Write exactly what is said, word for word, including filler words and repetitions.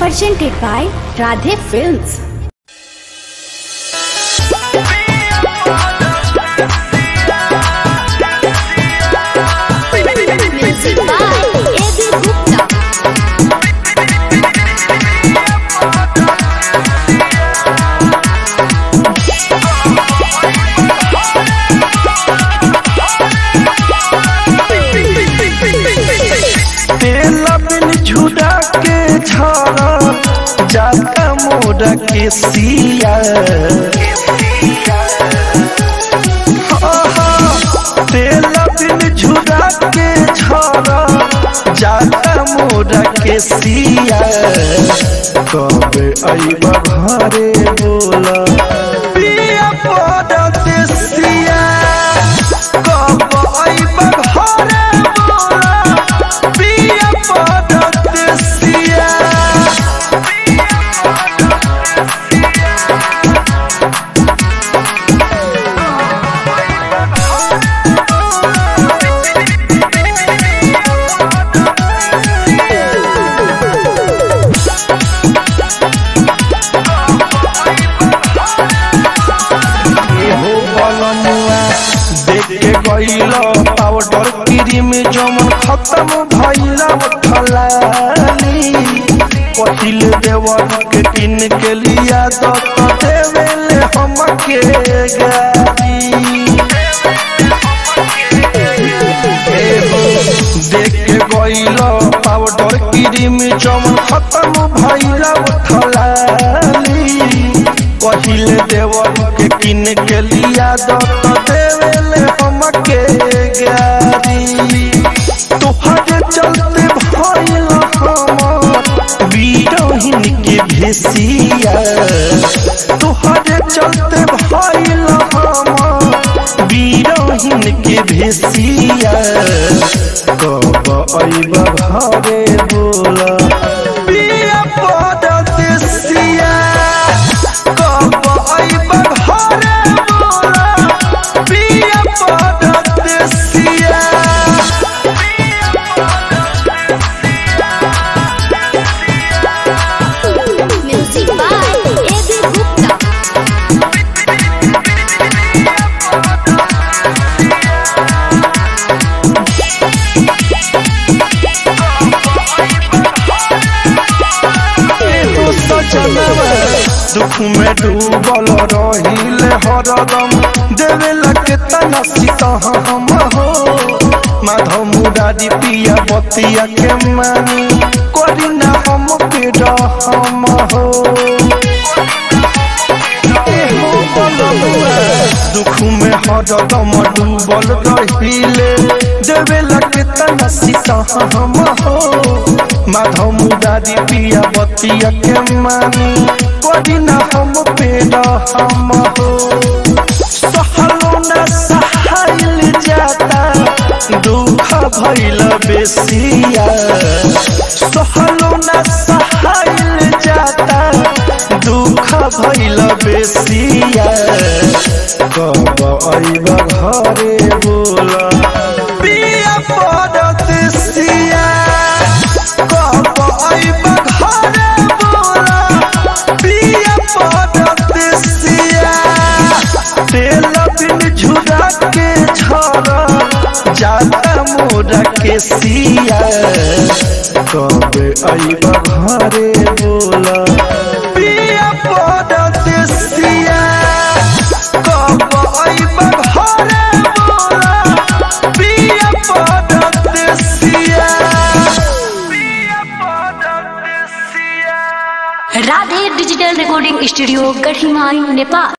presented by Radhe Films. Music by A B Gupta. झुड़ा के झरा जाता मोरा के सिया तेला बिन झुड़ा के झरा जाता मोरा के सिया कब आइबा घरे बोला पिया पड़त सिया कब आइबा घरे बोला पिया पड़त पाउडर क्रीम जमन खत्म भइला उठलानी पहिल देवर के किन के लिया तो देवेले हमके गाड़ी देख के गइलो पाउडर क्रीम जमन खत्म भइला उठलानी पहिल देवर के किन के लिया तो देवेले हमके गाड़ी तोहरे चलते भइल हमर बीरहिन के भेसिया तोहरे चलते भइल हमर बीरहिन के भेसिया कब आइबा घरे बोला पिया पड़त सिया कब आइबा घरे बोला पिया पड़त सिया Music by A B Gupta. दुख में डूबल रहिले हरदम देवेला के तना सीता हम हो माधव मुरारी पिया बतिया के मानी करी ना हम के रहम हो दुख में हरदम डूबल रहिले देवेला के तना सीता हम हो माधव मुरारी पिया बतिया के मानी करी ना हम पेड़ा हम हो सहलो ना सहाइल जाता दुख भइल बेसिया सहलो ना सहाइल जाता दुख भइल बेसिया कब आइबा घरे बोला पिया पड़त सिया कब आइबा घरे बोला पिया पड़त सिया तेला बिन झुड़ा के झरा जाता मोरा के सिया कब आइबा घरे बोला पिया पड़त सिया कब आइबा घरे बोला पिया पड़त सिया पिया पड़त सिया Radhe Digital Recording Studio, Gadhimayu, Nepal.